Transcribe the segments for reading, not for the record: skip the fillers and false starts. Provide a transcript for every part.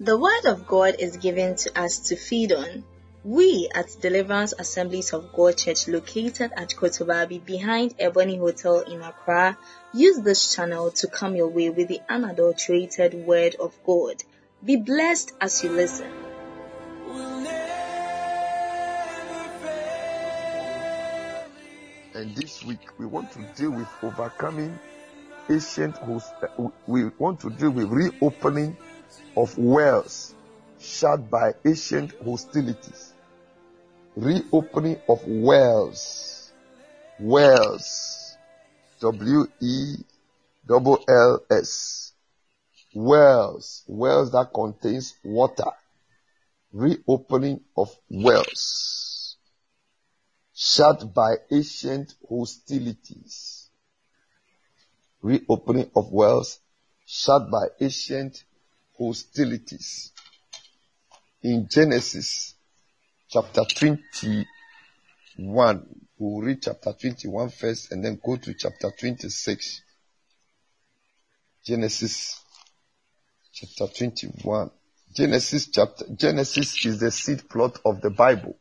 The Word of God is given to us to feed on. We at Deliverance Assemblies of God Church, located at Kotobabi behind Ebony Hotel in Accra, use this channel to come your way with the unadulterated Word of God. Be blessed as you listen. And this week we want to deal with overcoming ancient we want to deal with reopening of wells shut by ancient hostilities. Reopening of wells. Wells. W-E-L-L-S. Wells. Wells that contains water. Reopening of wells shut by ancient hostilities. Reopening of wells shut by ancient hostilities. In Genesis chapter 21, we'll read chapter 21 first and then go to chapter 26. Genesis chapter 21. Genesis is the seed plot of the Bible.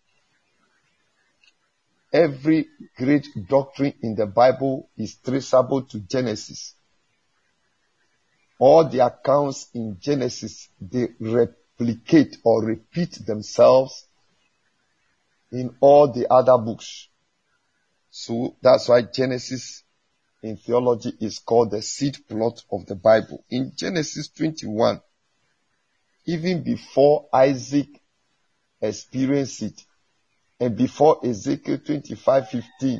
Every great doctrine in the Bible is traceable to Genesis. All the accounts in Genesis, they replicate or repeat themselves in all the other books. So that's why Genesis in theology is called the seed plot of the Bible. In Genesis 21, even before Isaac experienced it, and before Ezekiel 25:15,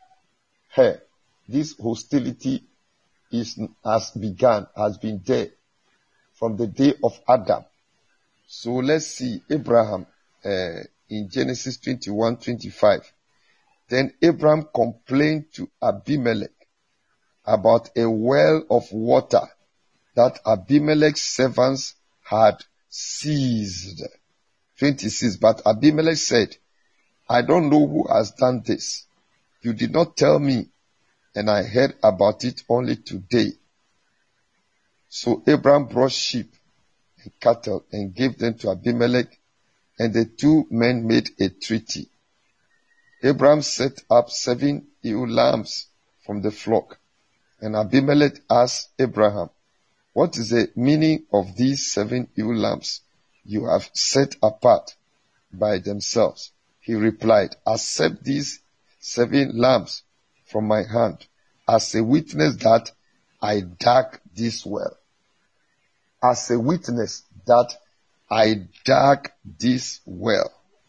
this hostility has been there from the day of Adam. So let's see Abraham in Genesis 21:25. Then Abraham complained to Abimelech about a well of water that Abimelech's servants had seized. 26. But Abimelech said, I don't know who has done this. You did not tell me, and I heard about it only today. So Abraham brought sheep and cattle and gave them to Abimelech, and the two men made a treaty. Abraham set up 7 ewe lambs from the flock, and Abimelech asked Abraham, what is the meaning of these 7 ewe lambs you have set apart by themselves? He replied, accept these 7 lambs from my hand as a witness that I dug this well. As a witness that I dug this well.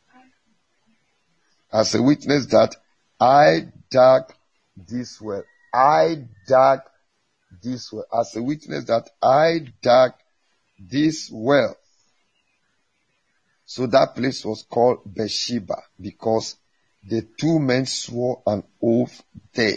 As a witness that I dug this well. I dug this well. As a witness that I dug this well. So that place was called Beersheba because the two men swore an oath there.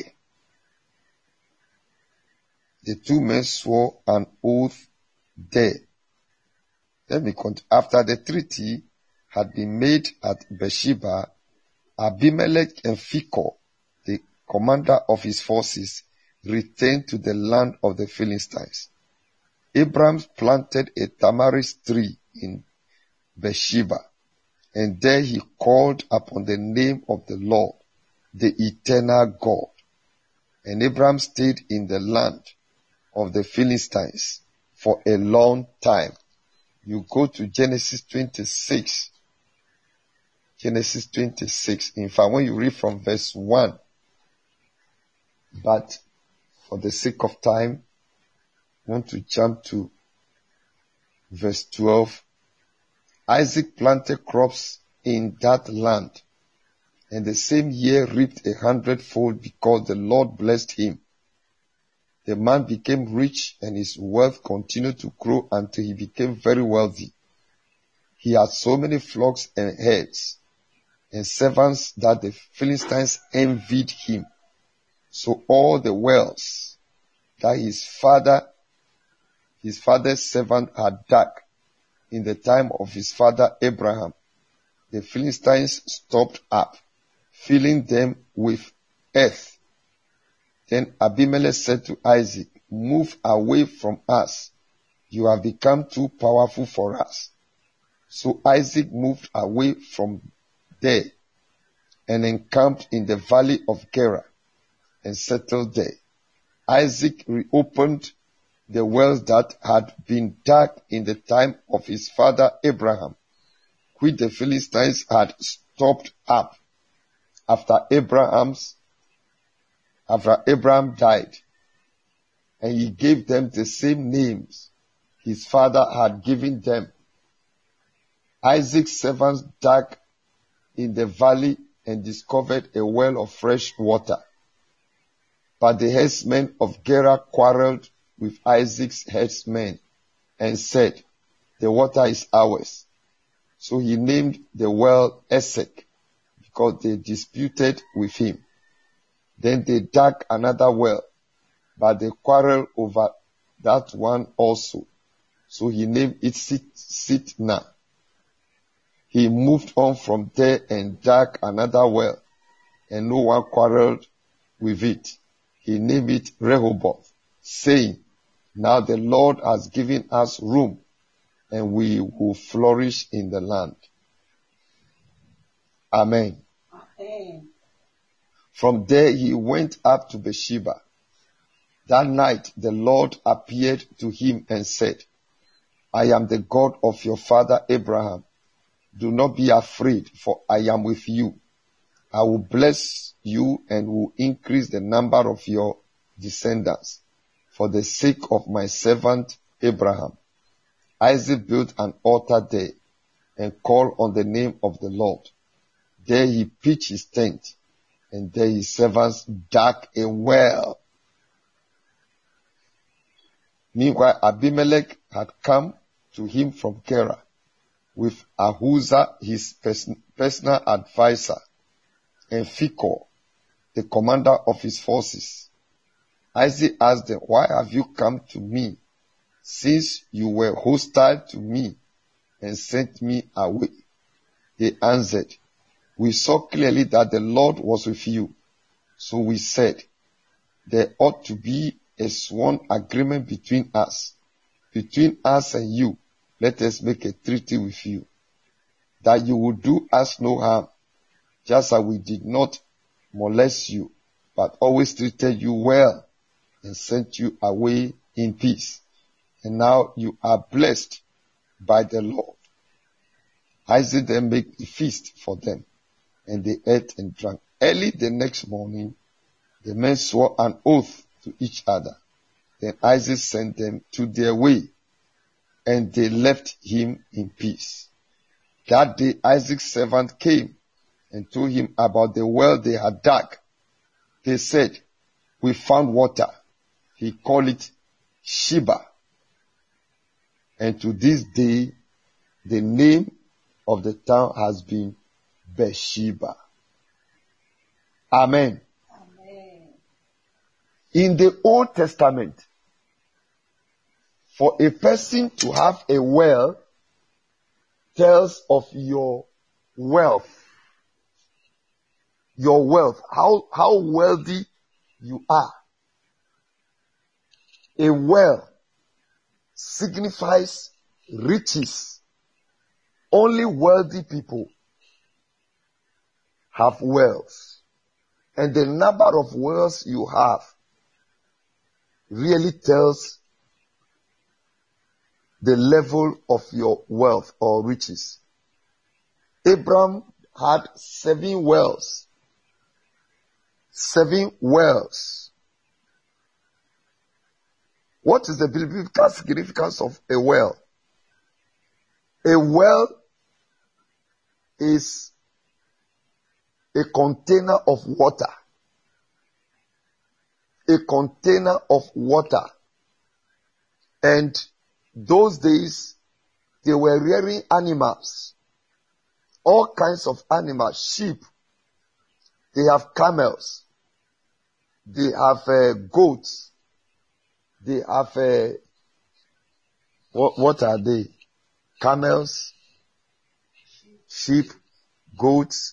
The two men swore an oath there. Let me continue. After the treaty had been made at Beersheba, Abimelech and Phicol, the commander of his forces, returned to the land of the Philistines. Abraham planted a tamarisk tree in Beersheba, and there he called upon the name of the Lord, the eternal God. And Abraham stayed in the land of the Philistines for a long time. You go to Genesis 26. Genesis 26. In fact, when you read from verse 1, but for the sake of time, I want to jump to verse 12. Isaac planted crops in that land, and the same year reaped 100-fold because the Lord blessed him. The man became rich, and his wealth continued to grow until he became very wealthy. He had so many flocks and herds and servants that the Philistines envied him. So all the wells that his father's servant had dug in the time of his father Abraham, the Philistines stopped up, filling them with earth. Then Abimelech said to Isaac, move away from us You have become too powerful for us. So Isaac moved away from there and encamped in the valley of Gerar and settled there. Isaac reopened the wells that had been dug in the time of his father Abraham, which the Philistines had stopped up after Abraham died, and he gave them the same names his father had given them. Isaac's servants dug in the valley and discovered a well of fresh water. But the herdsmen of Gerar quarreled with Isaac's herdsmen and said, "The water is ours." So he named the well Esek, because they disputed with him. Then they dug another well, but they quarreled over that one also. So he named it Sitnah. He moved on from there and dug another well, and no one quarreled with it. He named it Rehoboth, saying, "Now the Lord has given us room, and we will flourish in the land." Amen. Amen. From there he went up to Beersheba. That night the Lord appeared to him and said, "I am the God of your father Abraham. Do not be afraid, for I am with you. I will bless you and will increase the number of your descendants for the sake of my servant Abraham." Isaac built an altar there and called on the name of the Lord. There he pitched his tent, and there his servants dug a well. Meanwhile, Abimelech had come to him from Gerar with Ahuzah, his personal advisor, and Phicol, the commander of his forces. Isaac asked them, "Why have you come to me, since you were hostile to me and sent me away?" They answered, "We saw clearly that the Lord was with you. So we said, there ought to be a sworn agreement between us. Between us and you, let us make a treaty with you, that you will do us no harm, just as we did not molest you, but always treated you well and sent you away in peace. And now you are blessed by the Lord." Isaac then made a feast for them, and they ate and drank. Early the next morning, the men swore an oath to each other. Then Isaac sent them to their way, and they left him in peace. That day Isaac's servant came and told him about the well they had dug. They said, "We found water." He called it Sheba. And to this day, the name of the town has been Beersheba. Amen. Amen. In the Old Testament, for a person to have a well tells of your wealth. Your wealth, how wealthy you are. A well signifies riches. Only wealthy people have wealth. And the number of wells you have really tells the level of your wealth or riches. Abraham had 7 wells. 7 wells. What is the biblical significance of a well? A well is a container of water. A container of water. And those days, they were rearing animals. All kinds of animals. Sheep. They have camels. They have goats. They have what are they? Camels, sheep, goats,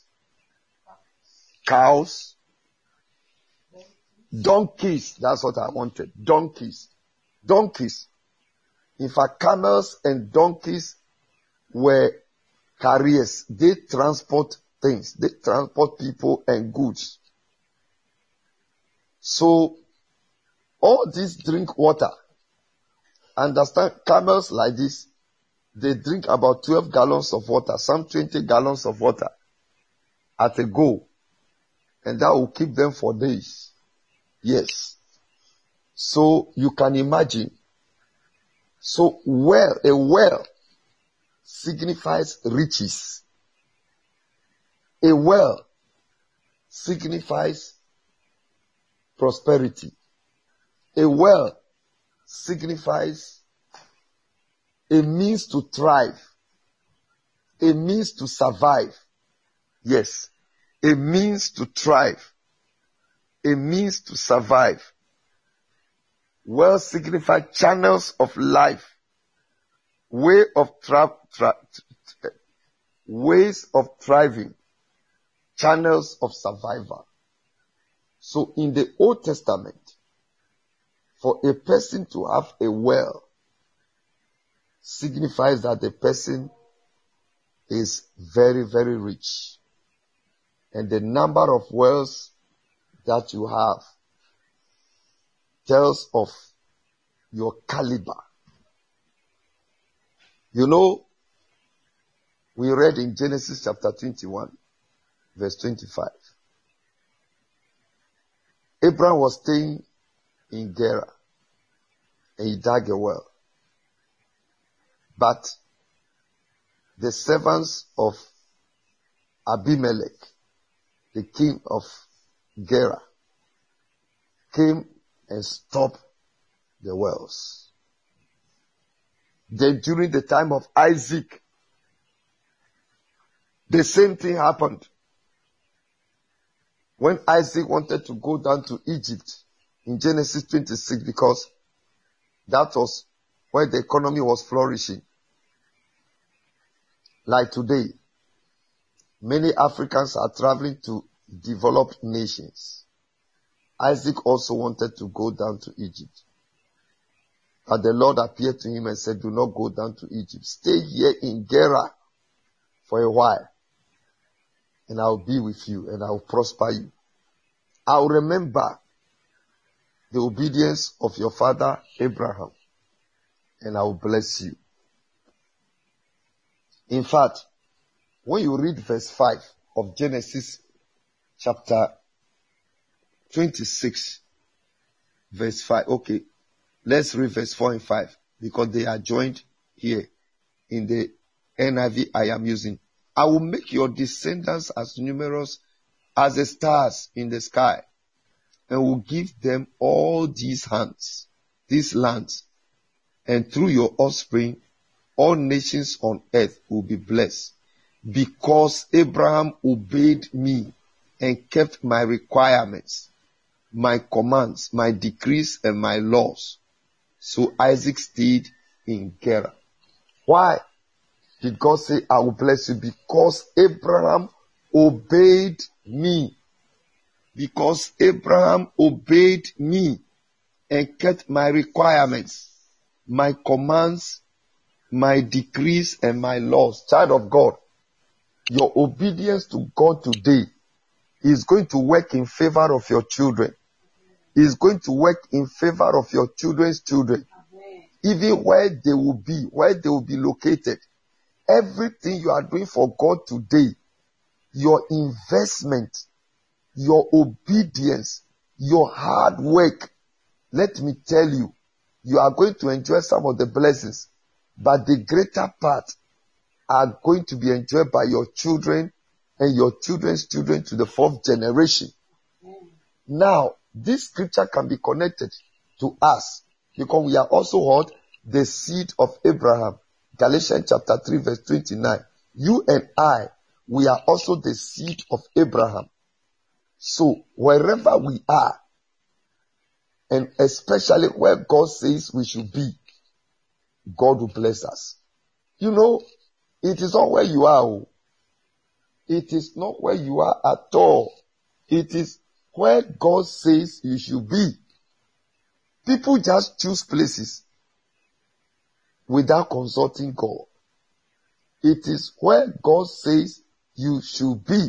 cows, donkeys. That's what I wanted. Donkeys. In fact, camels and donkeys were carriers. They transport things. They transport people and goods. So, all these drink water. Understand, camels like this, they drink about 12 gallons of water, some 20 gallons of water at a go. And that will keep them for days. Yes. So you can imagine. So a well signifies riches. A well signifies prosperity. A well signifies a means to thrive, a means to survive. Yes, a means to thrive, a means to survive. Well signify channels of life, ways of thriving, channels of survival. So in the Old Testament, for a person to have a well signifies that the person is very, very rich. And the number of wells that you have tells of your caliber. You know, we read in Genesis chapter 21, verse 25. Abraham was staying in Gerar, and he dug a well. But the servants of Abimelech, the king of Gerar, came and stopped the wells. Then during the time of Isaac, the same thing happened. When Isaac wanted to go down to Egypt in Genesis 26, because that was where the economy was flourishing. Like today, many Africans are traveling to developed nations. Isaac also wanted to go down to Egypt. But the Lord appeared to him and said, do not go down to Egypt. Stay here in Gerar for a while, and I will be with you, and I will prosper you. I will remember the obedience of your father Abraham, and I will bless you. In fact, when you read verse 5 of Genesis chapter 26, verse 5. Okay, let's read verse 4 and 5 because they are joined here in the NIV I am using. I will make your descendants as numerous as the stars in the sky, and will give them all these lands, and through your offspring, all nations on earth will be blessed, because Abraham obeyed me and kept my requirements, my commands, my decrees, and my laws. So Isaac stayed in Gerar. Why did God say, I will bless you? Because Abraham obeyed me. Because Abraham obeyed me and kept my requirements, my commands, my decrees, and my laws. Child of God, your obedience to God today is going to work in favor of your children. Is going to work in favor of your children's children. Even where they will be located. Everything you are doing for God today, your investment, your obedience, your hard work, let me tell you, you are going to enjoy some of the blessings, but the greater part are going to be enjoyed by your children and your children's children to the fourth generation. Now, this scripture can be connected to us because we are also what? The seed of Abraham. Galatians chapter 3 verse 29. You and I, we are also the seed of Abraham. So, wherever we are, and especially where God says we should be, God will bless us. You know, it is not where you are. It is not where you are at all. It is where God says you should be. People just choose places. without consulting God. It is where God says you should be.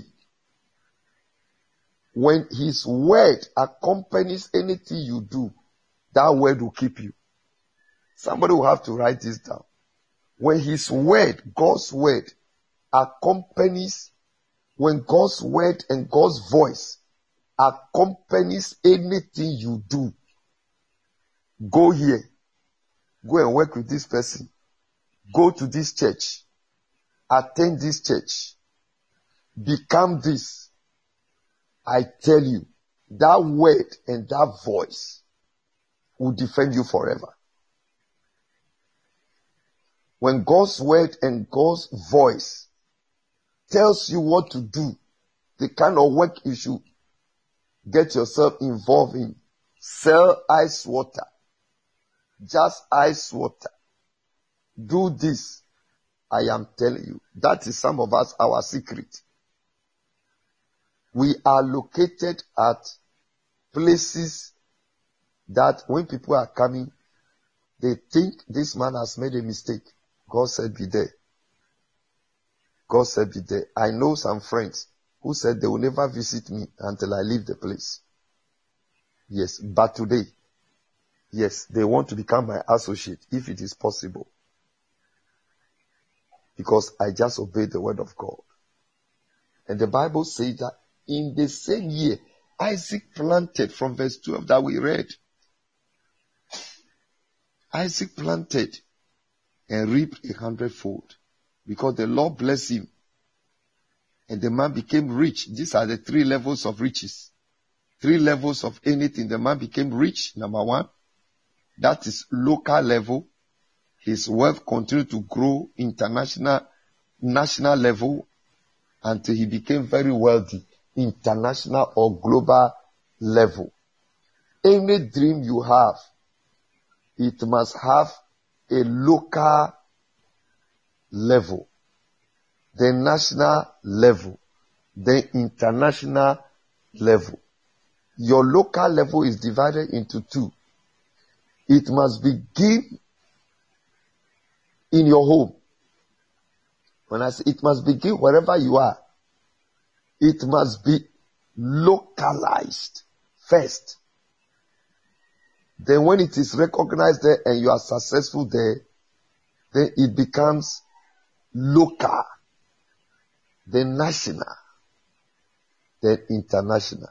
When His word accompanies anything you do, that word will keep you. Somebody will have to write this down. When His word, God's word, accompanies, when God's word and God's voice accompanies anything you do, go here, go and work with this person, go to this church, attend this church, become this. I tell you, that word and that voice will defend you forever. When God's word and God's voice tells you what to do, the kind of work you should get yourself involved in, sell ice water, just ice water, do this, I am telling you, that is some of us, our secret. We are located at places that when people are coming, they think this man has made a mistake. God said be there. God said be there. I know some friends who said they will never visit me until I leave the place. Yes, but today, yes, they want to become my associate if it is possible. Because I just obeyed the word of God. And the Bible says that in the same year, Isaac planted, from verse 12 that we read. Isaac planted and reaped 100-fold because the Lord blessed him. And the man became rich. These are the 3 levels of riches. 3 levels of anything. The man became rich, number 1. That is local level. His wealth continued to grow national level until he became very wealthy, international or global level. Any dream you have, it must have a local level, the national level, the international level. Your local level is divided into 2. It must begin in your home. When I say it must begin wherever you are, it must be localized first. Then when it is recognized there and you are successful there, then it becomes local, then national, then international.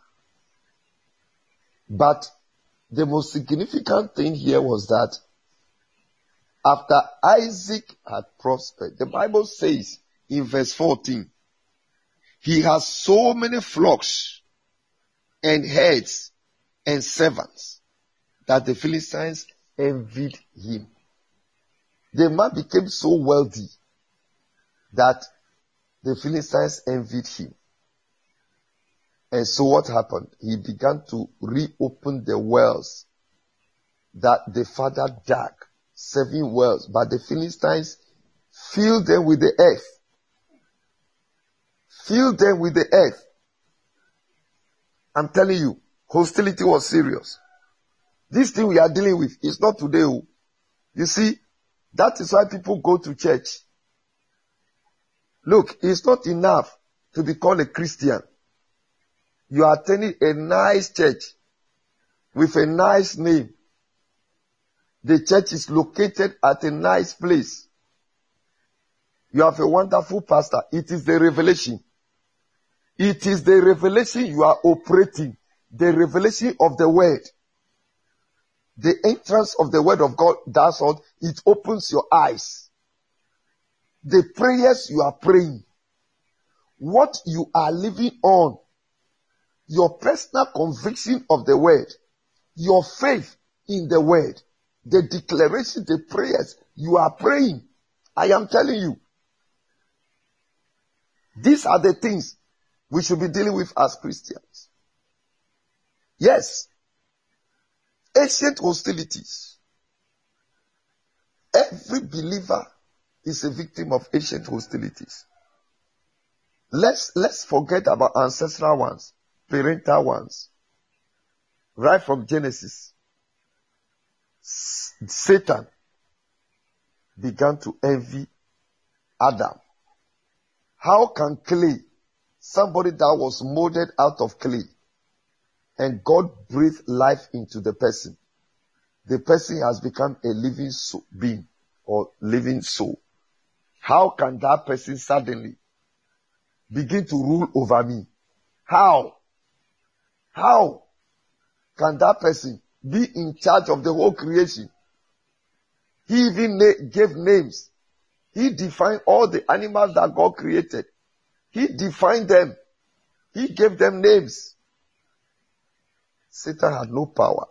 But the most significant thing here was that after Isaac had prospered, the Bible says in verse 14, he has so many flocks and herds and servants that the Philistines envied him. The man became so wealthy that the Philistines envied him. And so what happened? He began to reopen the wells that the father dug, 7 wells, but the Philistines filled them with the earth. Filled them with the earth. I'm telling you, hostility was serious. This thing we are dealing with is not today. You see, that is why people go to church. Look, it's not enough to be called a Christian. You are attending a nice church with a nice name. The church is located at a nice place. You have a wonderful pastor. It is the revelation. It is the revelation you are operating. The revelation of the word. The entrance of the word of God, that's what it opens your eyes. The prayers you are praying. What you are living on. Your personal conviction of the word. Your faith in the word. The declaration, the prayers you are praying. I am telling you. These are the things we should be dealing with as Christians. Yes. Ancient hostilities. Every believer is a victim of ancient hostilities. Let's forget about ancestral ones, parental ones. Right from Genesis. Satan began to envy Adam. How can clay, somebody that was molded out of clay, and God breathed life into the person has become a living being or living soul. How can that person suddenly begin to rule over me? How? How can that person be in charge of the whole creation? He even gave names. He defined all the animals that God created. He defined them. He gave them names. Satan had no power.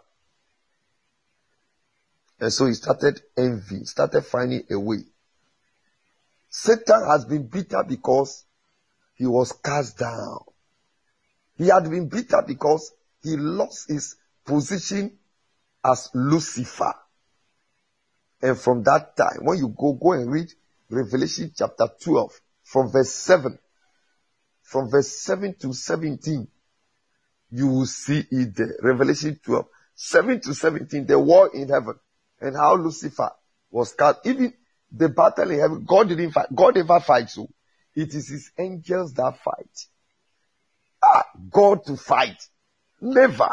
And so he started envy, started finding a way. Satan has been bitter because he was cast down. He had been bitter because he lost his position as Lucifer. And from that time, when you go and read Revelation chapter 12, from verse 7 to 17, you will see it there. Revelation 12, 7 to 17, the war in heaven, and how Lucifer was cast. Even the battle in heaven, God didn't fight. God never fights. So it is his angels that fight. God to fight. Never.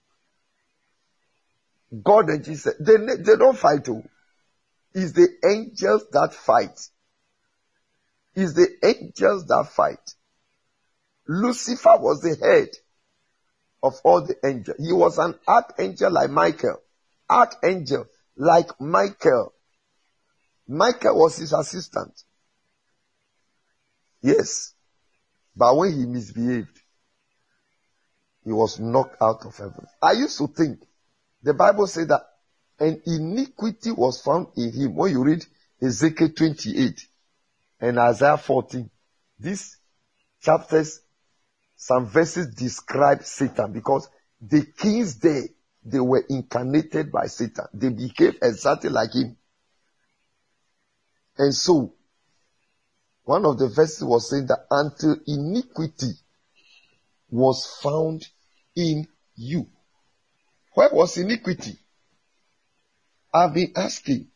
God and Jesus, they don't fight. Too. It's the angels that fight. It's the angels that fight. Lucifer was the head of all the angels. He was an archangel like Michael. Archangel like Michael. Michael was his assistant. Yes. But when he misbehaved, he was knocked out of heaven. I used to think, the Bible said that an iniquity was found in him. When you read Ezekiel 28 and Isaiah 14, these chapters, some verses describe Satan because the kings there, they were incarnated by Satan. They became exactly like him. And so, one of the verses was saying that until iniquity was found in you. Where was iniquity? I've been asking,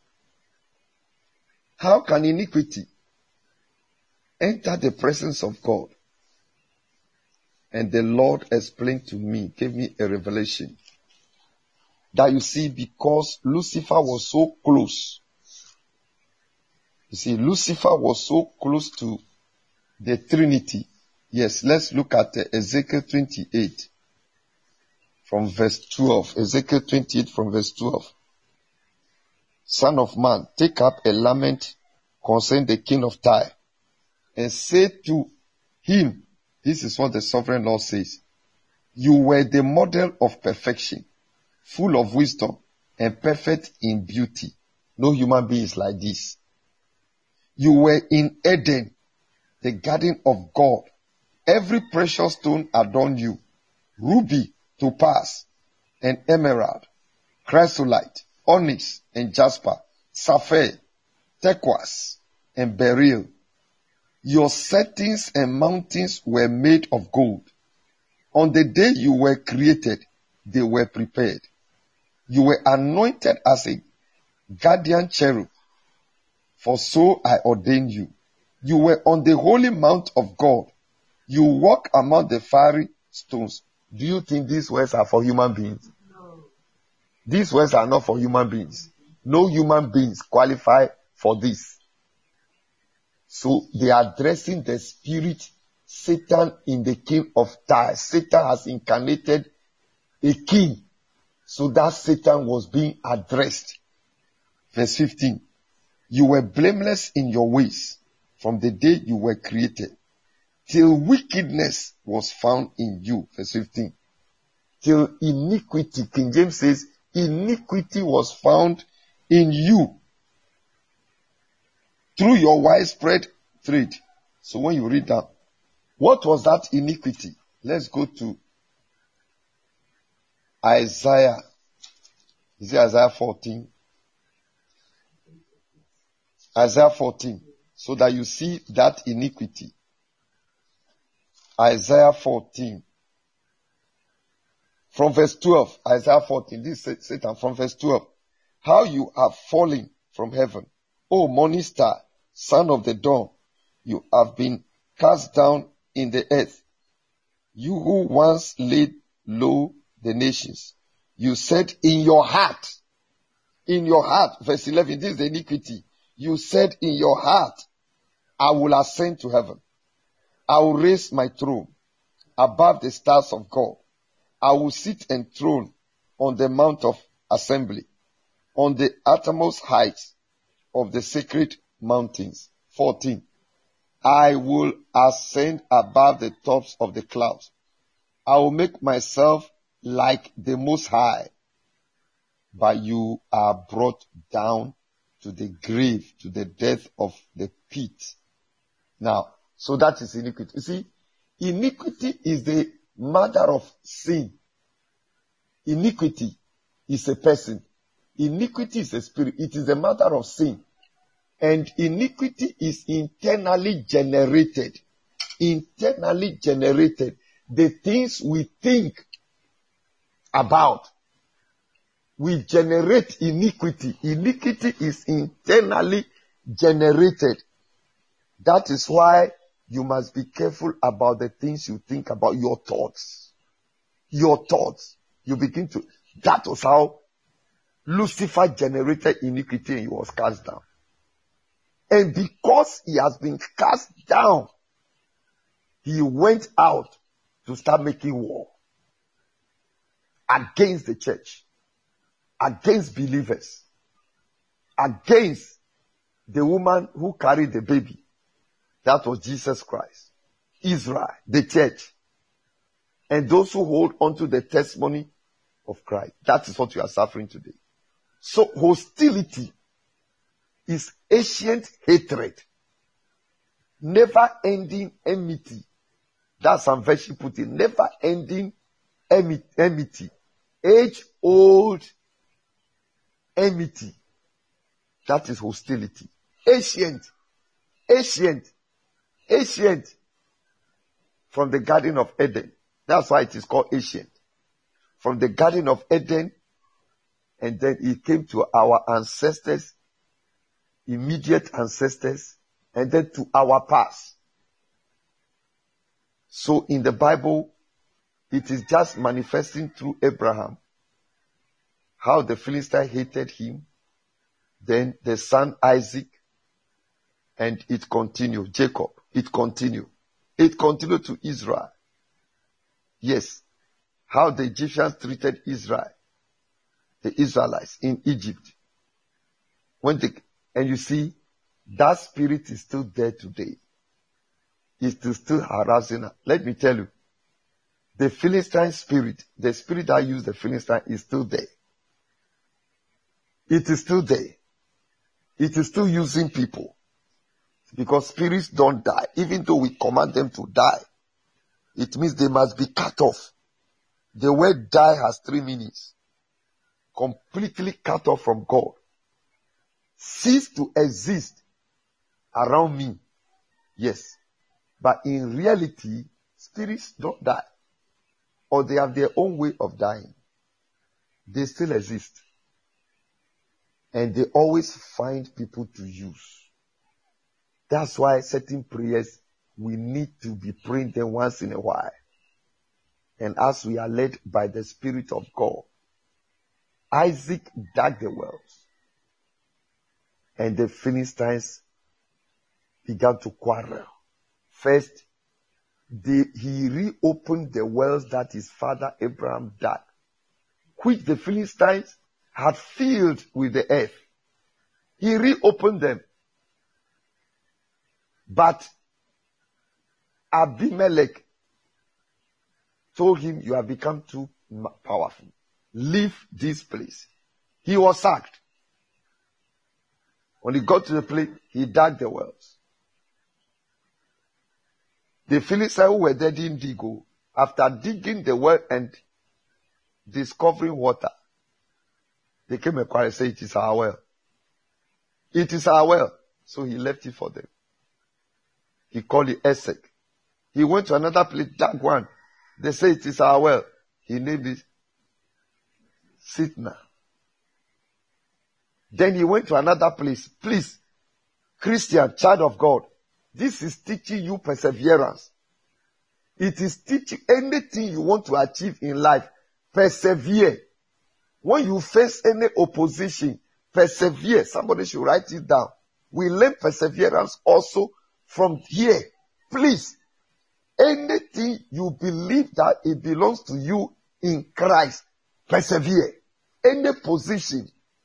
how can iniquity enter the presence of God? And the Lord explained to me, gave me a revelation, that you see, because Lucifer was so close. You see, Lucifer was so close to the Trinity. Yes, let's look at Ezekiel 28 from verse 12. Ezekiel 28 from verse 12. Son of man, take up a lament concerning the king of Tyre, and say to him, this is what the sovereign Lord says, you were the model of perfection, full of wisdom and perfect in beauty. No human being is like this. You were in Eden, the garden of God. Every precious stone adorned you. Ruby, topaz, and emerald, chrysolite, onyx, and jasper, sapphire, turquoise, and beryl. Your settings and mountains were made of gold. On the day you were created, they were prepared. You were anointed as a guardian cherub, for so I ordained you. You were on the holy mount of God. You walk among the fiery stones. Do you think these words are for human beings? No. These words are not for human beings. No human beings qualify for this. So they are addressing the spirit Satan in the king of Tyre. Satan has incarnated a king. So that Satan was being addressed. Verse 15. You were blameless in your ways from the day you were created, till wickedness was found in you. Verse 15. Till iniquity, King James says, iniquity was found in you through your widespread trade. So when you read that, what was that iniquity? Let's go to Isaiah. Is it Isaiah 14? Isaiah 14. So that you see that iniquity. Isaiah 14. From verse 12. Isaiah 14. This is Satan from verse 12. How you are falling from heaven, O morning star, son of the dawn, you have been cast down in the earth. You who once laid low the nations, you said in your heart, verse 11, this is the iniquity. You said in your heart, I will ascend to heaven. I will raise my throne above the stars of God. I will sit enthroned on the mount of assembly, on the uttermost heights of the sacred mountains. 14. I will ascend above the tops of the clouds. I will make myself like the Most High. But you are brought down to the grave, to the depth of the pit. Now, so that is iniquity. You see, iniquity is the mother of sin. Iniquity is a person. Iniquity is a spirit. It is the mother of sin. And iniquity is internally generated. Internally generated. The things we think about, we generate iniquity. Iniquity is internally generated. That is why you must be careful about the things you think about, your thoughts. Your thoughts. You begin to, that was how Lucifer generated iniquity and he was cast down. And because he has been cast down, he went out to start making war against the church, against believers, against the woman who carried the baby. That was Jesus Christ, Israel, the church, and those who hold on to the testimony of Christ. That is what you are suffering today. So hostility is ancient hatred, never ending enmity. That's some version put in, never ending enmity, age old enmity. That is hostility. Ancient from the Garden of Eden. That's why it is called ancient. From the Garden of Eden, and then it came to our ancestors, immediate ancestors, and then to our past. So in the Bible, it is just manifesting through Abraham, how the Philistine hated him, then the son Isaac, and it continued. Jacob, it continued. It continued to Israel. Yes. How the Egyptians treated Israel, the Israelites in Egypt. And you see, that spirit is still there today. It is still harassing. Let me tell you, the Philistine spirit, the spirit that used the Philistine is still there. It is still there. It is still using people. Because spirits don't die. Even though we command them to die, it means they must be cut off. The word die has 3 meanings. Completely cut off from God. Cease to exist around me. Yes. But in reality, spirits don't die. Or they have their own way of dying. They still exist. And they always find people to use. That's why certain prayers, we need to be praying them once in a while. And as we are led by the Spirit of God, Isaac dug the wells. And the Philistines began to quarrel. First, he reopened the wells that his father Abraham dug, which the Philistines had filled with the earth. He reopened them. But Abimelech told him, you have become too powerful. Leave this place. He was sacked. When he got to the place, he dug the wells. The Philistines who were there didn't dig. After digging the well and discovering water, they came and quarreled and said, it is our well. It is our well. So he left it for them. He called it Esek. He went to another place, dug one. They say it is our well. He named it Sitna. Then he went to another place. Please, Christian, child of God, this is teaching you perseverance. It is teaching anything you want to achieve in life. Persevere. When you face any opposition, persevere. Somebody should write it down. We learn perseverance also from here. Please, anything you believe that it belongs to you in Christ, persevere. Any position,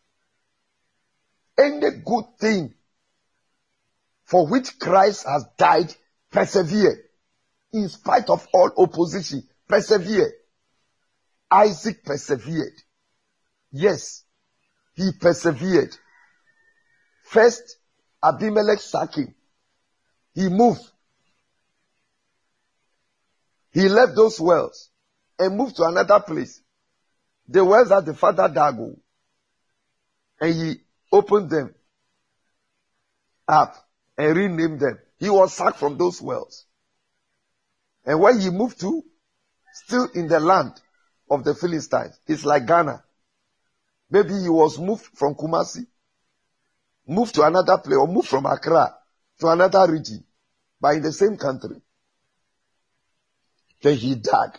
any good thing for which Christ has died, persevere. In spite of all opposition, persevere. Isaac persevered. Yes, he persevered. First, Abimelech sacked him. He moved. He left those wells and moved to another place. The wells that the father dug, and he opened them up and renamed them. He was sacked from those wells. And where he moved to, still in the land of the Philistines. It's like Ghana. Maybe he was moved from Kumasi, moved to another place, or moved from Accra to another region, but in the same country. Then he dug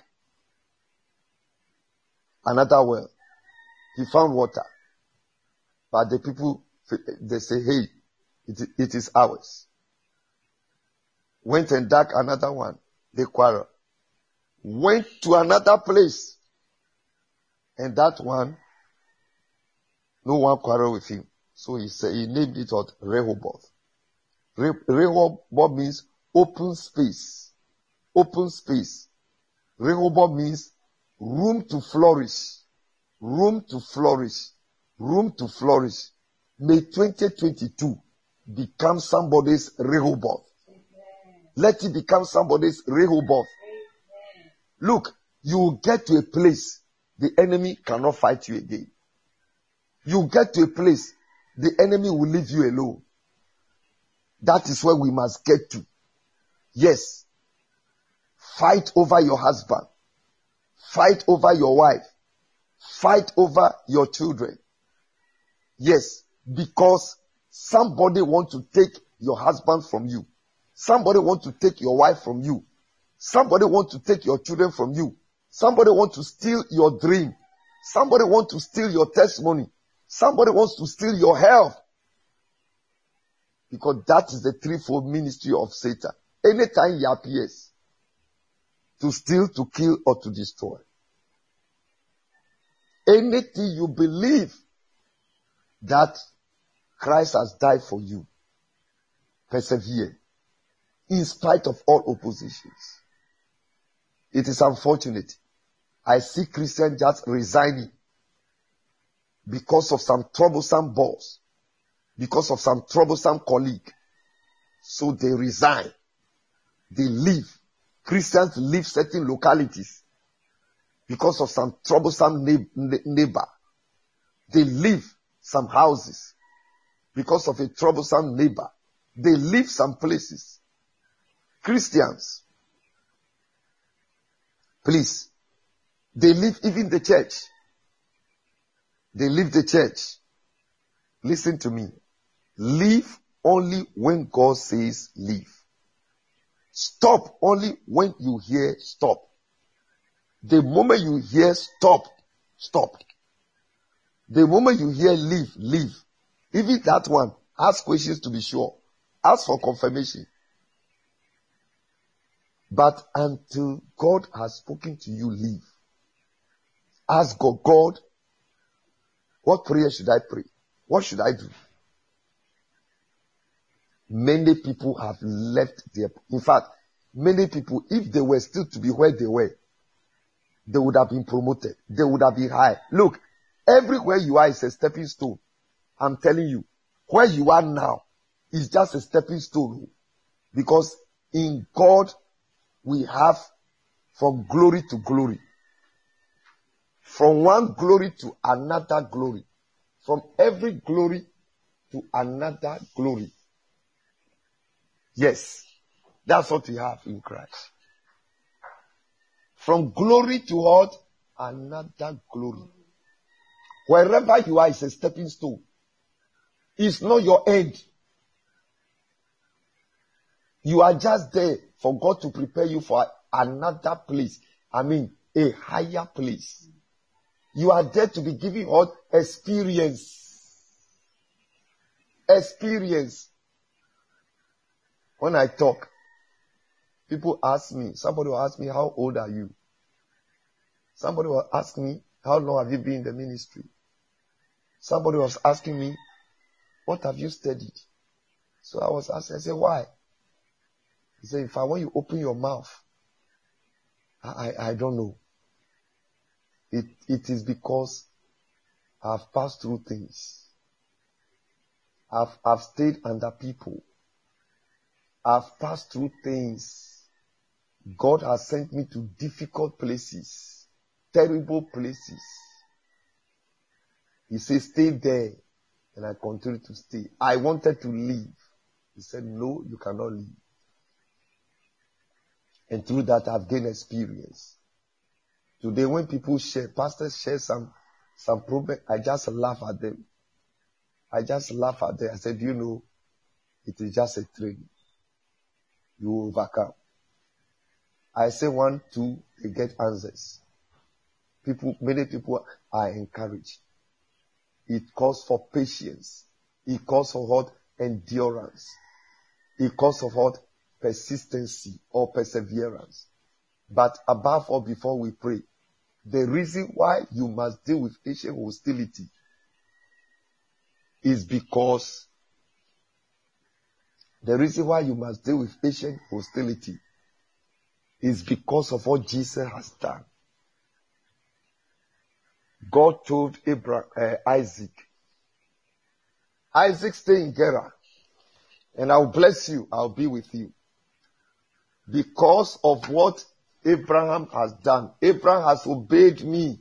another well. He found water. But the people, they say, hey, it is ours. Went and dug another one. They quarreled. Went to another place. And that one, no one quarreled with him. So he said, he named it Rehoboth. Rehoboth means open space. Open space. Rehoboth means room to flourish. Room to flourish. Room to flourish. May 2022 become somebody's Rehoboth. Let it become somebody's Rehoboth. Look, you will get to a place the enemy cannot fight you again. You get to a place the enemy will leave you alone. That is where we must get to. Yes. Fight over your husband. Fight over your wife. Fight over your children. Yes, because somebody wants to take your husband from you. Somebody wants to take your wife from you. Somebody wants to take your children from you. Somebody wants to steal your dream. Somebody wants to steal your testimony. Somebody wants to steal your health. Because that is the threefold ministry of Satan. Anytime he appears, to steal, to kill, or to destroy. Anything you believe that Christ has died for you, persevere in spite of all oppositions. It is unfortunate. I see Christians just resigning because of some troublesome boss, because of some troublesome colleague. So they resign. They leave. Christians leave certain localities because of some troublesome neighbor. They leave some houses because of a troublesome neighbor. They leave some places. Christians, please, they leave even the church. They leave the church. Listen to me. Leave only when God says leave. Stop only when you hear stop. The moment you hear stop, stop. The moment you hear leave, leave. Even that one, ask questions to be sure. Ask for confirmation. But until God has spoken to you, leave. Ask God, God, what prayer should I pray? What should I do? Many people have left their, in fact, many people, if they were still to be where they were, they would have been promoted. They would have been high. Look, everywhere you are is a stepping stone. I'm telling you, where you are now is just a stepping stone. Because in God, we have from glory to glory. From one glory to another glory. From every glory to another glory. Yes, that's what we have in Christ. From glory to what? Another glory. Wherever you are is a stepping stone. It's not your end. You are just there for God to prepare you for another place. I mean, a higher place. You are there to be given what? Experience. Experience. When I talk, people ask me, somebody will ask me, how old are you? Somebody will ask me, how long have you been in the ministry? Somebody was asking me, what have you studied? So I was asking, I said, why? He said, when you open your mouth, I don't know. It is because I've passed through things. I've stayed under people. I've passed through things. God has sent me to difficult places, terrible places. He said, stay there. And I continued to stay. I wanted to leave. He said, no, you cannot leave. And through that, I've gained experience. Today, when people share, pastors share some problem, I just laugh at them. I just laugh at them. I said, you know, it is just a training. You will overcome. I say 1, 2, they get answers. Many people are encouraged. It calls for patience. It calls for what? Endurance. It calls for what? Persistency or perseverance. But above all, before we pray, the reason why you must deal with patient hostility is because of what Jesus has done. God told Isaac, stay in Gerar, and I'll bless you, I'll be with you. Because of what Abraham has done. Abraham has obeyed me.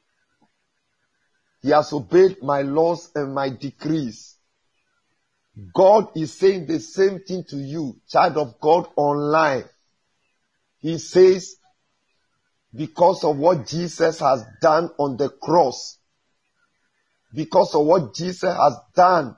He has obeyed my laws and my decrees. God is saying the same thing to you, child of God online. He says, because of what Jesus has done on the cross, because of what Jesus has done,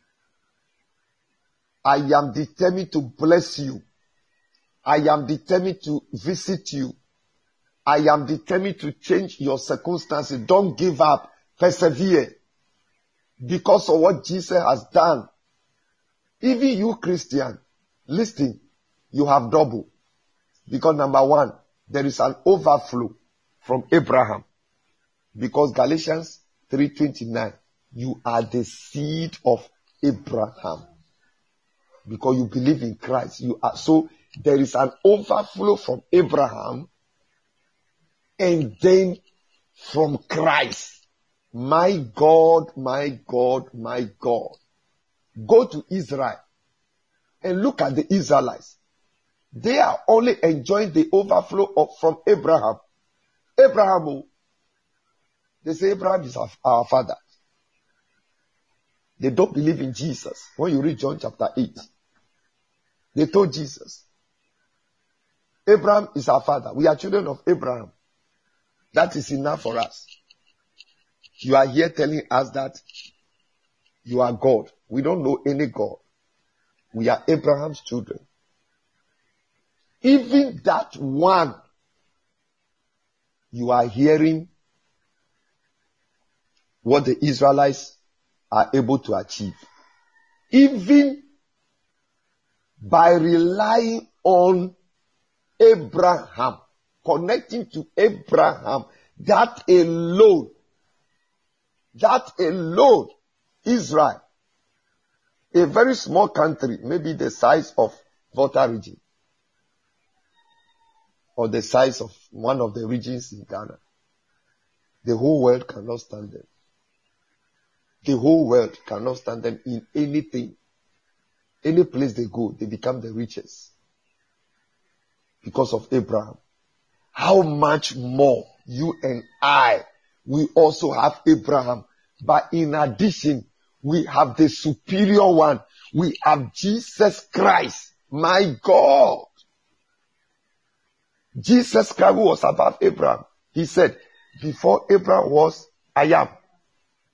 I am determined to bless you. I am determined to visit you. I am determined to change your circumstances. Don't give up. Persevere. Because of what Jesus has done. Even you Christian, listen, you have double. Because number one, there is an overflow from Abraham. Because Galatians 3:29, you are the seed of Abraham. Because you believe in Christ. You are so there is an overflow from Abraham and then from Christ. My God, my God, my God. Go to Israel and look at the Israelites. They are only enjoying the overflow from Abraham. Abraham, they say Abraham is our father. They don't believe in Jesus. When you read John chapter 8, they told Jesus, Abraham is our father. We are children of Abraham. That is enough for us. You are here telling us that you are God. We don't know any God. We are Abraham's children. Even that one, you are hearing what the Israelites are able to achieve. Even by relying on Abraham, connecting to Abraham, that alone, Israel, a very small country, maybe the size of Volta region, or the size of one of the regions in Ghana, the whole world cannot stand them. The whole world cannot stand them in anything. Any place they go, they become the richest. Because of Abraham. How much more you and I, we also have Abraham. But in addition, we have the superior one. We have Jesus Christ. My God. Jesus Christ who was above Abraham. He said, before Abraham was, I am.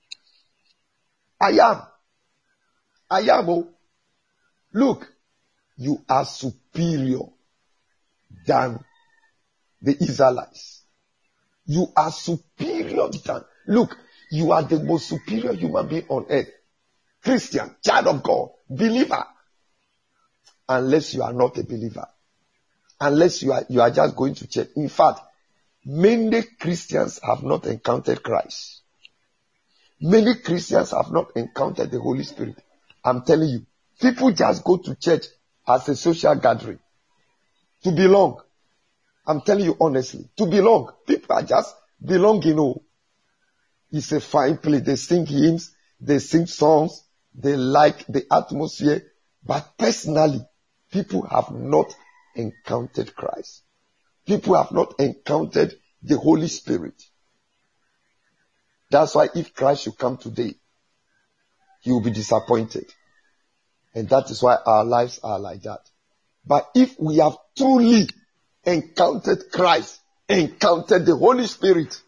I am. I am. Oh. Look, you are superior than the Israelites. You are superior than. Look, you are the most superior human being on earth. Christian, child of God, believer. Unless you are not a believer. Unless you are just going to church. In fact, many Christians have not encountered Christ. Many Christians have not encountered the Holy Spirit. I'm telling you, people just go to church as a social gathering. To belong. I'm telling you honestly, to belong. People are just belonging. It's a fine place. They sing hymns, they sing songs, they like the atmosphere. But personally, people have not encountered Christ. People have not encountered the Holy Spirit. That's why if Christ should come today, he will be disappointed. And that is why our lives are like that. But if we have truly encountered Christ, encountered the Holy Spirit,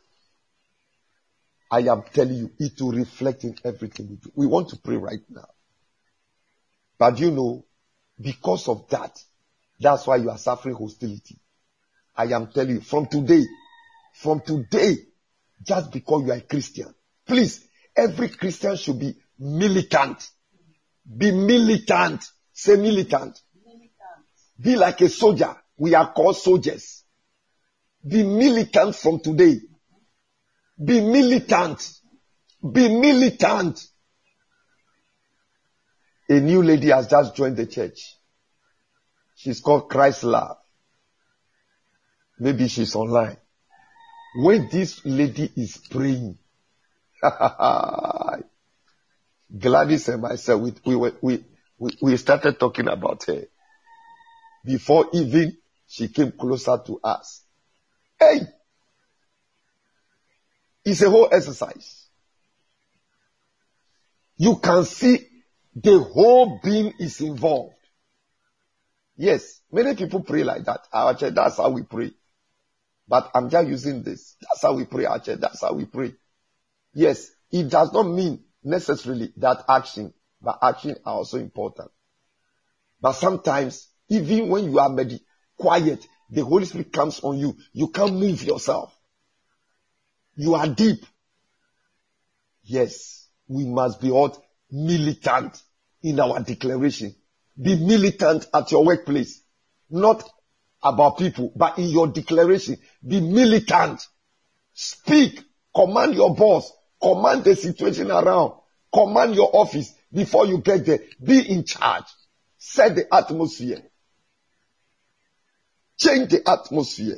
I am telling you, it will reflect in everything we do. We want to pray right now. But because of that, that's why you are suffering hostility. I am telling you, from today, just because you are a Christian, please, every Christian should be militant. Be militant. Say militant. Be like a soldier. We are called soldiers. Be militant from today. Be militant. Be militant. A new lady has just joined the church. She's called Christ Love. Maybe she's online. When this lady is praying, Gladys and myself, we started talking about her. Before even she came closer to us. Hey! It's a whole exercise. You can see the whole being is involved. Yes, many people pray like that. Our church, that's how we pray. But I'm just using this. That's how we pray, our church. That's how we pray. Yes, it does not mean necessarily that action, but action are also important. But sometimes, even when you are quiet, the Holy Spirit comes on you. You can't move yourself. You are deep. Yes, we must be all militant in our declaration. Be militant at your workplace. Not about people, but in your declaration. Be militant. Speak. Command your boss. Command the situation around. Command your office before you get there. Be in charge. Set the atmosphere. Change the atmosphere.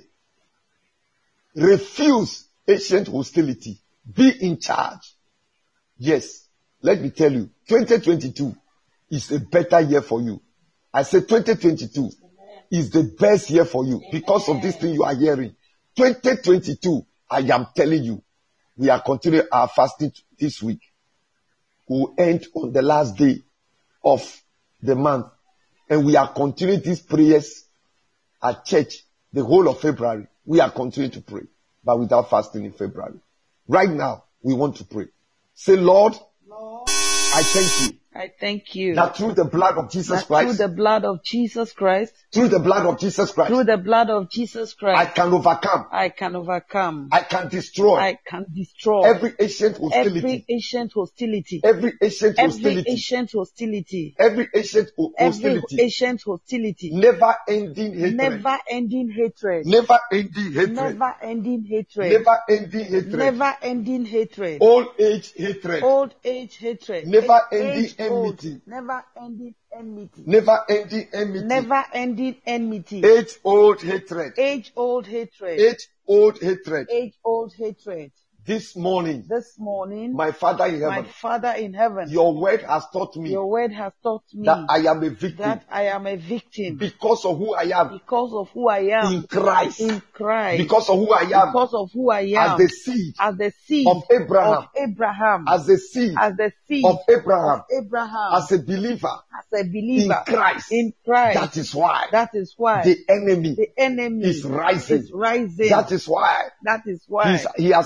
Refuse ancient hostility. Be in charge. Yes, let me tell you, 2022 is a better year for you. I said 2022 is the best year for you because of this thing you are hearing. 2022, I am telling you, we are continuing our fasting this week. We'll end on the last day of the month. And we are continuing these prayers at church the whole of February. We are continuing to pray, but without fasting in February. Right now, we want to pray. Say, Lord, I thank you. I thank you That through the blood of Jesus Christ, through the blood of Jesus Christ, through the blood of Jesus Christ, through the blood of Jesus I Christ, can overcome, I can overcome, I can destroy I can destroy every ancient hostility, every ancient hostility, every ancient every hostility, ancient hostility, every ancient every hostility, ancient hostility, never ending hatred, never ending hatred, never ending hatred, never ending hatred, never ending hatred, never ending hatred, old age hatred, old age hatred, never ending age old, enmity, never ending enmity, never ending enmity, never ending enmity, age old hatred, age old hatred, age old hatred. age old hatred. This morning, This morning, my Father in my heaven, Father in heaven, your word has taught me your word has taught me that I am a victim that I am a victim because of who I am because of who I am in Christ, in Christ, because of who I am because of who I am as the seed as the seed of Abraham, of Abraham, as the seed as the seed of Abraham, of Abraham, as a believer as a believer in Christ. in Christ. That is why That is why the enemy the enemy is rising. is rising. That is why That is why he has empowered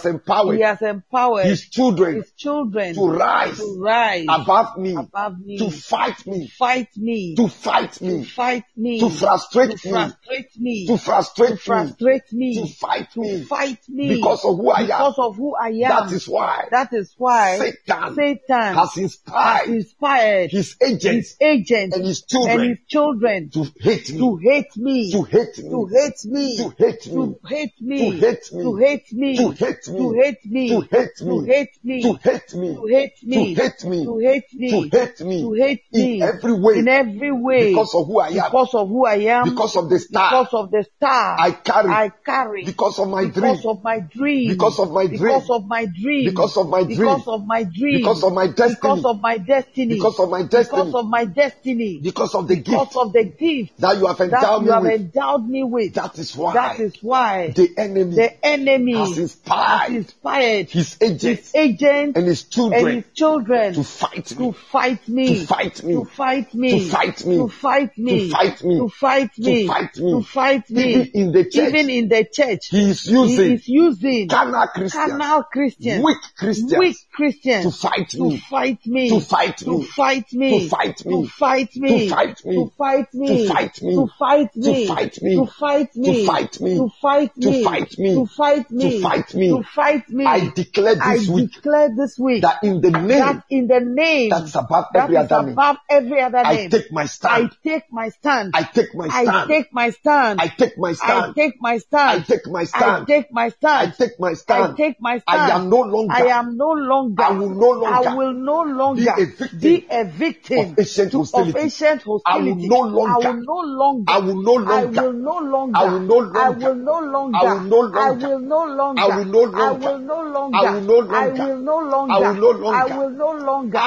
empowered He has empowered his children his children to rise above me, to fight me, fight me, to fight me, fight me, to frustrate to me, frustrate me, to frustrate me, frustrate me, to fight to me, fight me, because of who I am. because of who I am. That is why That is why Satan has has inspired his his agents agents and his and children his children to hate me, to hate me, to hate me, to hate me, to hate me, to hate me, to hate me, to hate me, to hate me, to hate me, to hate to me, hate me, to hate me, to hate me, to hate me, to hate me, to hate me, to hate me in every way, in every way, because of who I am, because of who I am, because of the star because of the star I carry, because of my dream, of my dream, because of my dream, because of my dream, because of my dream, because of my dream, because of my destiny, because of my destiny, because of my destiny, because of my destiny, because of the because gift of the gift that you have endowed me with. That is That is why the enemy has inspired his agents agents and his children to fight me, to fight me, to fight me, to fight me, to fight me, to fight me, to fight me, to fight me, to fight me, to fight me. even in the church. Even in the church, He is using carnal Christians, weak Christians to fight me, to fight me, to fight to me, fight me, to fight me, to fight me, to fight me, to fight me, to fight me, to fight me, to fight me, to fight me, to fight me, to fight me, to fight me, to fight me, to fight me, to fight me. I declare this week that in the name that's above every other name, I take my stand. I take my stand. I take my stand. I take my stand. I take my stand. I take my stand. I take my stand. I take my stand. I take my stand. I take my stand. I am no longer. I will no longer be a victim of ancient hostility. I will no longer. I will no longer. I will no longer. I will no longer. I will no longer. I will no longer. I will no longer. I will no longer. I will no longer. I will no longer. I will no longer. I will no longer. I will no longer. I will no longer.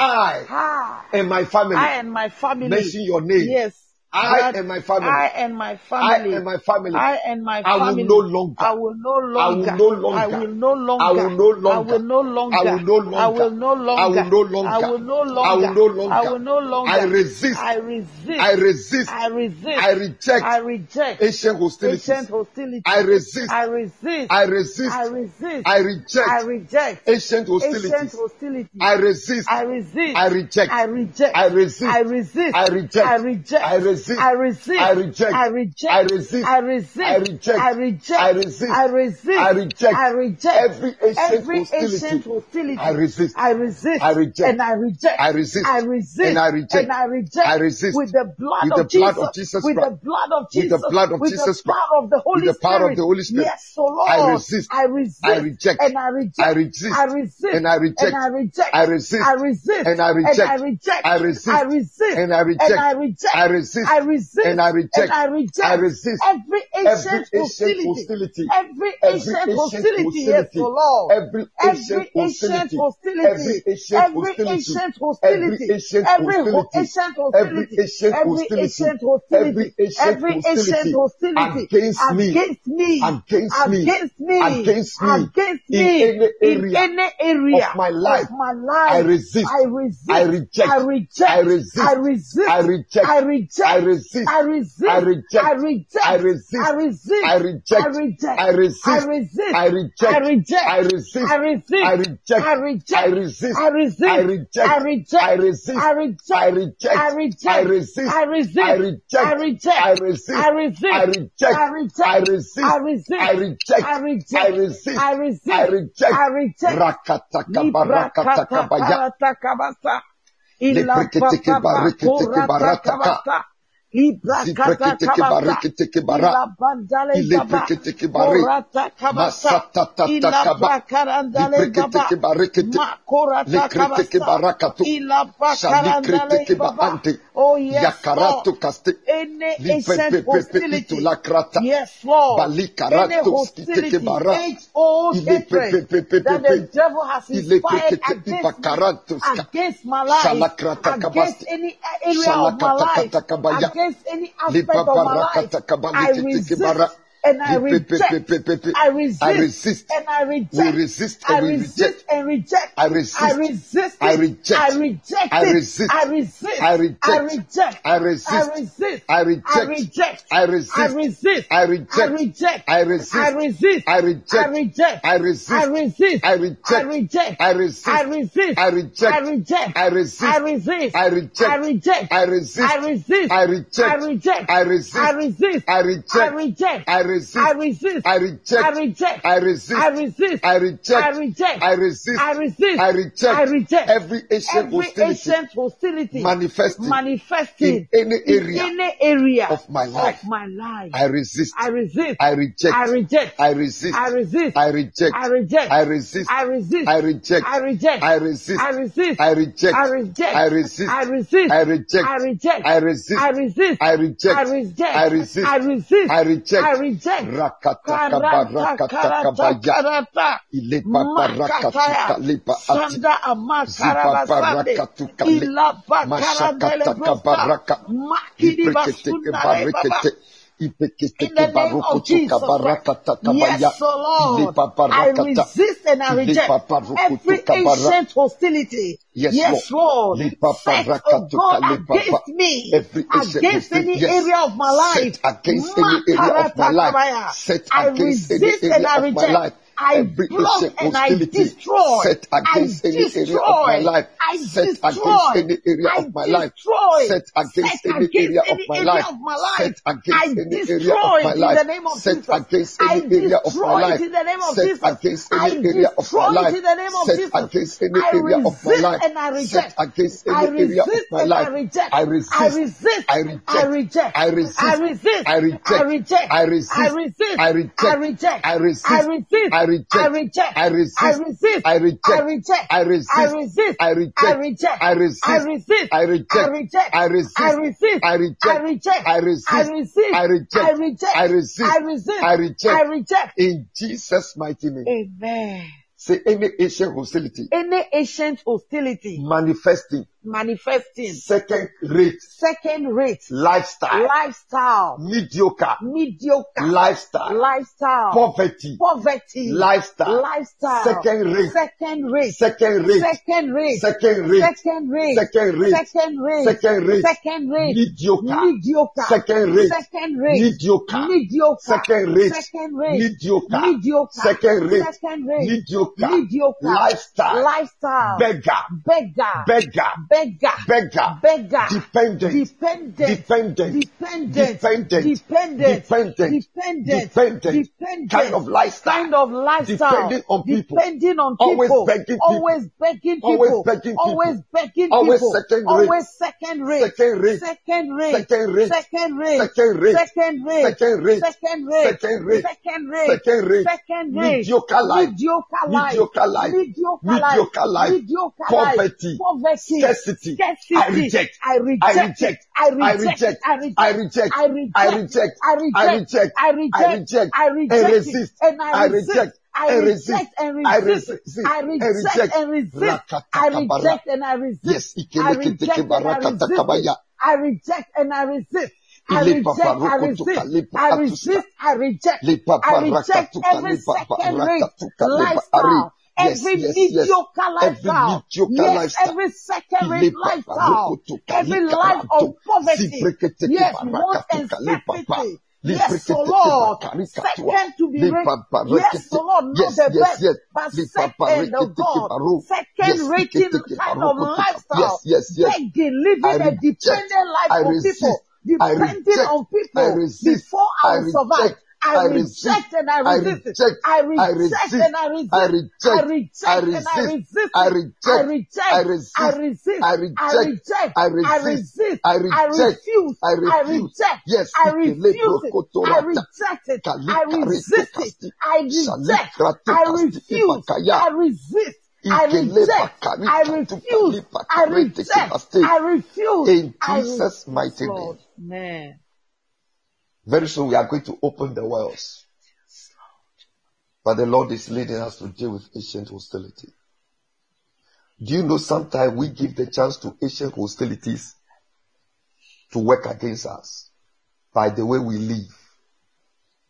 I and my family. I and my family. Mention your name. Yes. I and my family. I and my family. I and my family. I and my I family. will no longer. I will no longer. I will no longer. I will no longer. I will no longer. I will no longer. I will no longer. I will no longer. I will no longer. I will no longer. I will no longer. I will no longer. I resist. I resist. I resist. I resist. I reject. I reject. Ancient hostility. Ancient hostility. I resist. I resist. I resist. I resist. I reject. I reject. Ancient hostility. Ancient hostility. I resist. I resist. I reject. I reject. I resist. I resist. I reject. I reject. I resist. I resist. I reject. I reject. I resist. I resist. I reject. I reject. I resist. I resist. I reject. I reject. Every ancient hostility. I resist. I resist. I reject. And I reject. I resist. I resist. And I reject. And I reject. I resist. With the blood With of the blood of Jesus. Jesus With Christ. the blood of With Jesus. the blood of With Jesus the power of the Holy With the power Spirit. of the Holy Spirit. Yes, so Lord. I resist. I resist. I reject. And I reject. I resist. I resist. And I reject. And I reject. I resist. I resist. And I reject. And I reject. I resist. I resist. And I reject. And I reject. I resist. I resist. And I reject. And I reject. I resist. Every ancient hostility. Every ancient hostility. Yes, so Lord. Every ancient hostility. Every ancient hostility. Every ancient hostility. Every ancient hostility against me in any area of my life. I resist. I resist. I reject. I reject. I resist. I resist. I reject. I reject. I resist. I resist. I reject. I reject. I resist. I resist. I reject. I reject. I resist. I resist. I reject. I reject. I resist. I resist. I reject. I reject. I resist. I resist. I reject. I reject. I resist. I reject. I reject. I reject. I resist. I resist. I reject. I reject. I resist. I resist. I reject. I reject. I resist. I resist. I reject. I reject. I resist. I resist. I reject. I reject. Rakataka barakataka baya. Lepreketeke bareketeke barataka. Zipreketeke bareketeke bara. Lepreketeke bare. Masatatataka ba. Lepreketeke barekete. Lekreteke barakatu. Shalikreteke ba ante. Oh yes, Yakaratu Lord. kaste. Any ancient hostility. La krata. Yes, Lord. Any Balikarato hostility, skiteke bara. age-old hatred that the devil has inspired against my life, against any area of my life, against any aspect of my life. I resist. and I reject. I resist and I reject. We resist and we reject. And reject. I resist. I resist. I reject. I reject. I resist. I resist. I reject. I reject. I resist. I resist. I reject. I reject. I resist. I resist. I reject. I reject. I resist. I resist. I reject. I reject. I resist. I resist. I reject. I reject. I resist. I resist. I reject. I reject. I resist. I resist. I reject. I reject. I resist. I resist. I reject. I reject. I resist. I resist. I reject. I reject. I resist. I resist. I reject. I reject. I resist. I resist. I reject. I reject. I resist. I resist. I reject. I reject. Every ancient hostility manifesting in any area of my life. I resist. I resist. I reject. I reject. I resist. I resist. I reject. I reject. I resist. I resist. I reject. I reject. I resist. I resist. I reject. I reject. I resist. I resist. I reject. I reject. I resist. I resist. I reject. I reject. I resist. I resist. I reject. I reject. Rakatakabaya. Ilepa barakatuka lepa ati. Zipa barakatuka lepa. Mashakataka baraka. Ipreketeke barekete. In the name of Jesus, yes, Lord, I resist and I reject every ancient hostility. Yes, Lord, set, oh God, against me, against any area of my life, against any area of my life, set against any area of my life. I block and I destroy. Set against any area of my life. Set against any area of my life. Set against any area of my life. Set against any area of my life. Set against any area of my life. Set against any area of my life. Set against any area of my life. Set against any area of my life. I resist. I resist. I reject. I resist. I resist. I reject. I reject. I resist. I resist. I reject. I reject. I resist. I resist. I reject. I reject. I resist. I resist. I reject. I reject. I resist. I resist. I reject. I reject. I resist. I resist. I reject. I reject. I resist. I resist. I reject. I resist. I resist. I reject. I reject. I resist. I resist. I reject. I reject. In Jesus' mighty name. Amen. Say any ancient hostility. Any ancient hostility manifesting second rate lifestyle mediocre lifestyle poverty lifestyle second rate mediocre second rate lifestyle beggar dependent kind of lifestyle depending on people always begging people always second rate mediocre life poverty scarcity I reject and resist every second rate lifestyle. Every mediocre lifestyle. Yes, every second rate lifestyle. Every life of poverty. Yes, want and scarcity. Yes, so Lord, second to be rate. Yes, so Lord, not the best, but second, oh God, second rating kind of lifestyle. Begging, living a dependent life for people, depending on people before I will survive. I reject and I resist it. I reject and I resist. I reject and I resist. I reject. I resist. I resist. I reject. I resist. I refuse. I reject. Yes. I refuse it. I reject it. I resist it. I reject. I refuse. I resist. I reject. I refuse. I reject. I refuse. In Jesus' mighty name. Amen. Very soon we are going to open the wells. But the Lord is leading us to deal with ancient hostility. Do you know sometimes we give the chance to ancient hostilities to work against us by the way we live,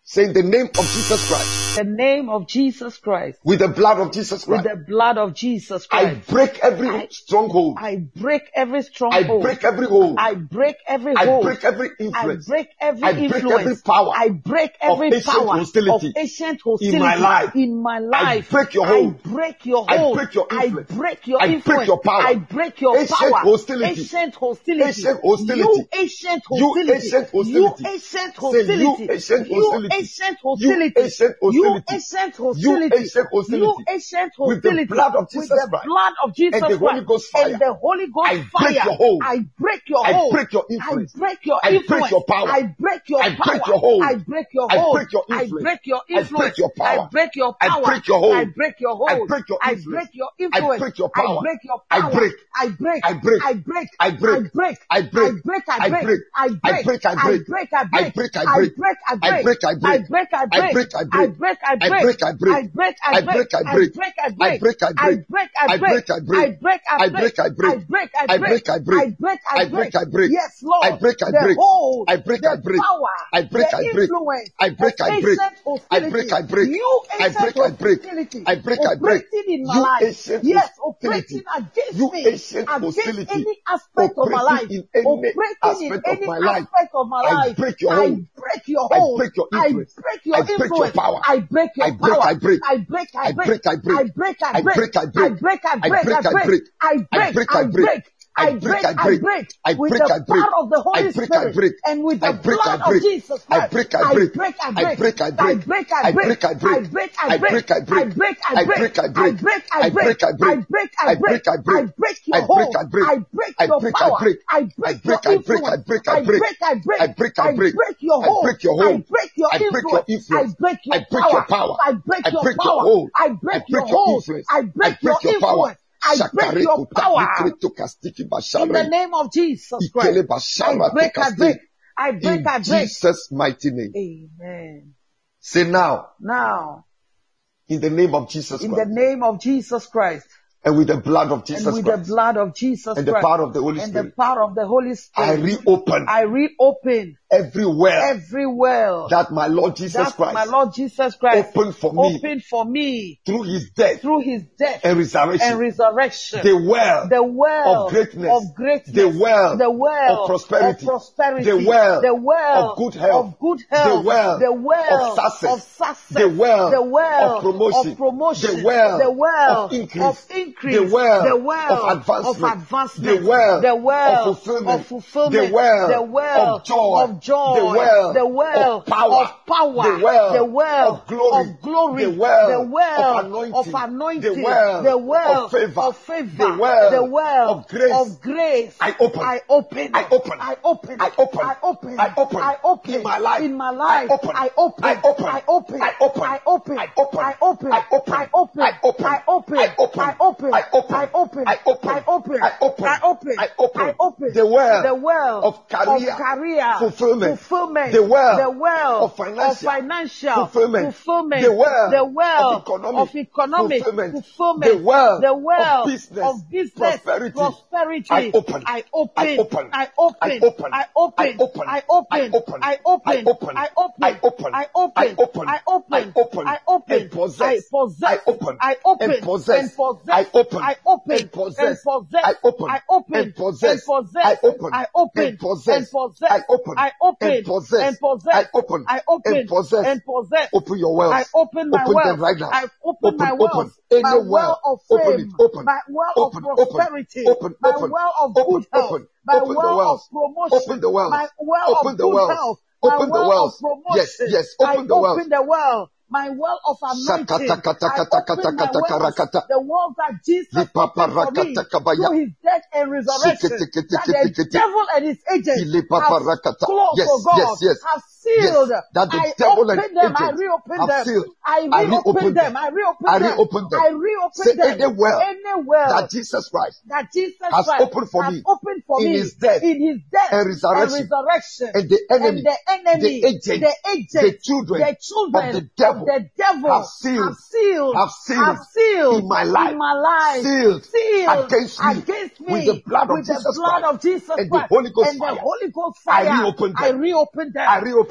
Say in the name of Jesus Christ. The name of Jesus Christ. With the blood of Jesus Christ. With the blood of Jesus Christ. I break every stronghold. I break every stronghold. I break every hold. I break every hold. I break every influence. I break every influence. I break every power. I break every power hostility of ancient hostility in my life. In my life. I break your hold. I break your hold. I break your influence. I break your I influence. break your power. I break your ancient power. Hostility. Ancient hostility. Ancient hostility. You ancient hostility. You ancient hostility. You ancient hostility. You ancient hostility. You ancient hostility. You ancient hostility. You ancient hostility. You ancient hostility. You ancient hostility. With the blood of Jesus Christ. With the blood of Jesus and the Holy Ghost fire. And the Holy Ghost I fire. break your hold. I break your I hold. break your influence. I break your I influence. break your power. I break your I power. break your hold. I break your I hold. break your I influence. break your I influence. break your power. I break your power. I break your hold. I break your hold. I break your I influence. break your I influence. break your power. I break your I power. break. I break. I break. I break. I break. I break. I break. I break. I break. I break. I break. I I break. break. I break. I break. I break. I break. I break. I break. I break. I break. I I break. break. I I break. break. I break. I break. I I break. break. I I break. break. I I break. break. I I break. break. I I break. break. I I break. break. I break. I break. I break. I break. I break. I break. I break. I break. Yes, Lord. I break. I The break. hold, I break. I the break. power, I break. the I break. influence I break. of I break. ancient I break. I break. You I break. I break. hostility I break. I break. operating in my You life. ancient Yes, hostility. operating against You me, ancient against hostility. any aspect of my life, Operating in any operating aspect in of any my life. aspect of my I life. break your I hold. break your I hold. break your I influence. break your I break your influence. power. I break your I break. power. I break. I break. I break. I break. I break. I I break. break. I I break. break. I I break. break. I break. I break. I break. I break. I break. I break. I with break. the I break. power of the Holy I break. I Spirit break. and with the I break. blood I break. of Jesus I Christ. break. I break. break. I break. I I break. break. I break. I break. I break. I break. I break. I break. I break. I break. I break. I break. I break. I break. I break. I break. I break your I break. hold. I break. I break I your break. I power. break. I I break break. your I break. influence. I break. I I break. break. I break. I break. I break. break your I hold. break your I hold. break your I break your influence. influence. I break your I break your power. I break I your break your power. hold. I I break break your your hold. influence. I break your your power. influence. I break your power. In the name of Jesus Christ. I break. I break. I break. In I break. Jesus' mighty name. Amen. Say now, Now, in the name of Jesus in the Christ, name of Jesus Christ, and with the blood of Jesus and with Christ, the blood of Jesus and the Christ, power of the Holy and the Spirit, power of the Holy I Spirit, reopen I reopen every well every well that my Lord Jesus that Christ my Lord Jesus Christ opened for me opened for me through His death through His death and resurrection. and resurrection. The well, The well of greatness, of greatness, the well, the well of prosperity, the well of good health, of good health, the well, of success, the well, of promotion, the well, of increase, increase, the well, the well of advancement, the well, of fulfillment, the well, of joy, the well, of power, the well, of glory, the well, of anointing, the well, of favor, the well, of grace. I open in my life, I open the well of career fulfillment, the well of financial fulfillment, the well of economic fulfillment, the well of business prosperity. I open Open your wells. I open my open wells. them right now. I open my wells. Any My well of fame. open. My well of prosperity. Open. My well of good health. My Open the well of wells. promotion. Open the wells. My well Open of the good wells. health. Open My the well wells. of promotion. Yes. Open the wells. Open the well. My well of anointing. I open my wells. The wells that Jesus opened for me through His death and resurrection. That the devil and his agents have closed, have sealed. That the I devil and open them. I agents reopen have them. sealed. I reopen them. I reopen them. Any well that Jesus Christ has opened for me in His death and resurrection. And the enemy, the agent, the children of the devil have sealed in my life, sealed against me with the blood of Jesus Christ and the Holy Ghost fire. I reopen them.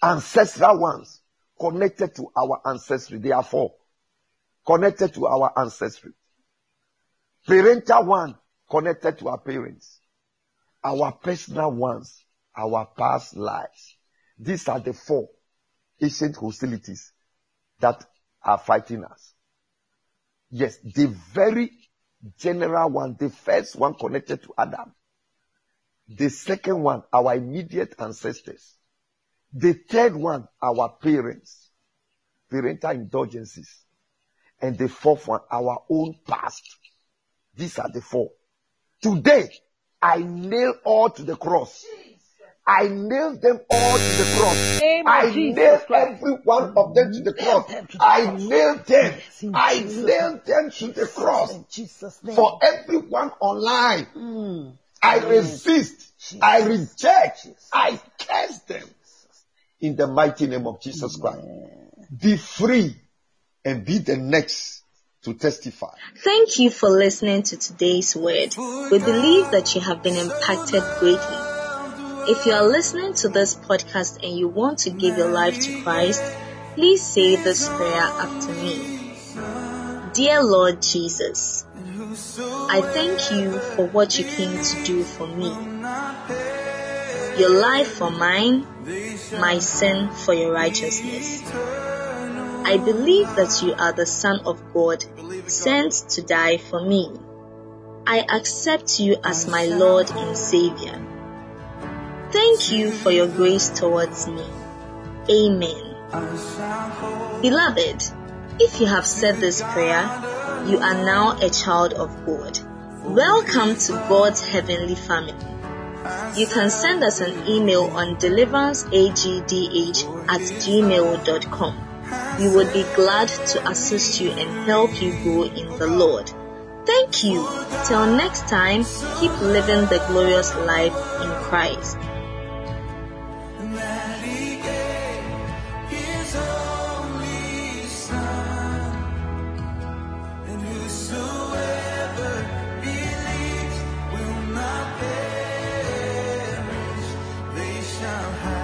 Ancestral ones connected to our ancestry. There are 4 connected to our ancestry. Parental one connected to our parents. Our personal ones, our past lives. These are the 4 ancient hostilities that are fighting us. Yes, the very general one, the first one connected to Adam. The second one, our immediate ancestors. The third one, our parents, parental indulgences. And the 4th one, our own past. These are the 4. Today, I nail all to the cross. I nailed them all to the cross. I nailed every one of them to the cross. I nailed them. I nailed them to the cross. For everyone online, I resist. I reject. I curse them. In the mighty name of Jesus Christ. Be free and be the next to testify. Thank you for listening to today's word. We believe that you have been impacted greatly. If you are listening to this podcast and you want to give your life to Christ, please say this prayer after me. Dear Lord Jesus, I thank you for what you came to do for me. Your life for mine, my sin for your righteousness. I believe that you are the Son of God, sent to die for me. I accept you as my Lord and Savior. Thank you for your grace towards me. Amen. Beloved, if you have said this prayer, you are now a child of God. Welcome to God's heavenly family. You can send us an email on deliveranceagdh@gmail.com. We would be glad to assist you and help you grow in the Lord. Thank you. Till next time, keep living the glorious life in Christ. Shall have